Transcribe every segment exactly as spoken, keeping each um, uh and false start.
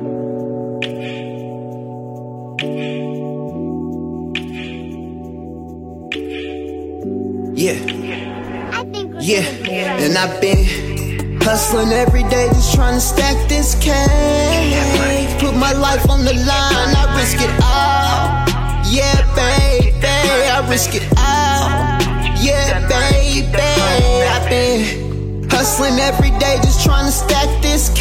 Yeah, yeah, and I've been hustling every day, just trying to stack this cash. Put my life on the line, I risk it all. Yeah, baby, I risk it all. Yeah, baby, I've been hustling every day, just trying to stack this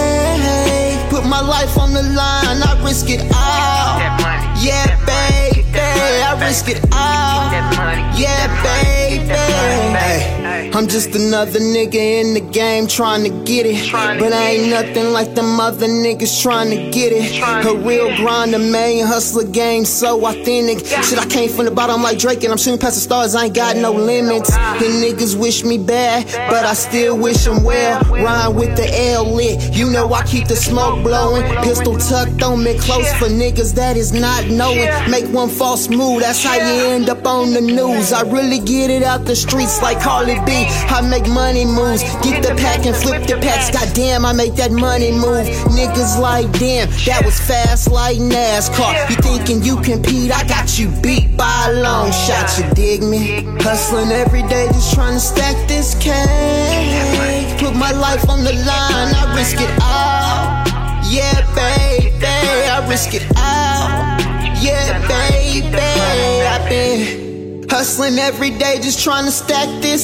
cash. Put my life on the line, I risk it all. Yeah, baby, I risk it all. Yeah, baby. Hey, I'm just another nigga in the game trying to get it, but I ain't nothing like them other niggas trying to get it. A real grinder, man, hustler game so authentic. Shit, I came from the bottom like Drake and I'm shooting past the stars, I ain't got no limits. The niggas wish me bad, but I still wish them well. Rhyme with the L lit, you know I keep the smoke blowing. Pistol tucked on me close for niggas that is not knowing. Make one false move, that's how you end up on the news. I really get it out the streets like Carly B. I make money moves, get the pack and flip the packs. Goddamn, I make that money move. Niggas like, damn, that was fast like NASCAR. You thinking you compete, I got you beat by a long shot, you dig me? Hustling every day, just trying to stack this cash. Put my life on the line, I risk it all. Yeah, baby, I risk it all. Yeah, baby, I've been hustling every day, just trying to stack this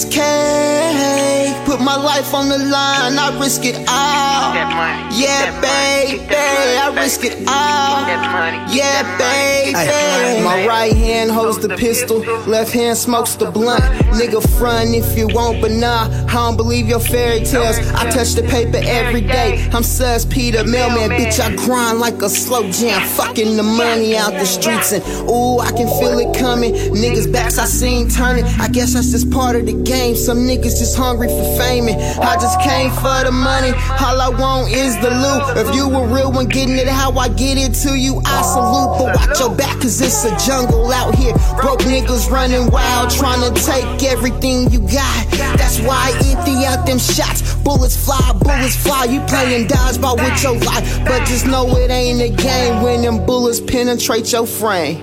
cash. Put my life on the line, I risk it all. Yeah, baby, I risk it all. Yeah, baby. Ay, my right hand holds the pistol, left hand smokes the blunt. Nigga front if you want, but nah, I don't believe your fairy tales. I touch the paper every day, I'm Sus Peter Mailman. Bitch, I grind like a slow jam, fucking the money out the streets. And ooh, I can feel it coming. Niggas backs I seen turning, I guess that's just part of the game. Some niggas just hungry for fame, and I just came for the money. All I want is the loot. If you a real one getting it how I get it to you, I salute. But watch your back, cause it's a jungle out here. Broke niggas running wild, trying to take everything you got. That's why I empty out them shots. Bullets fly, bullets fly. You playing dodgeball with your life, but just know it ain't a game when them bullets penetrate your frame.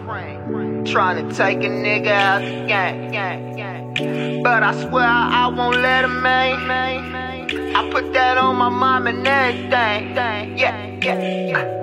Trying to take a nigga out the game, but I swear I, I won't let him, man. I put that on my mom and everything. Yeah, yeah, yeah.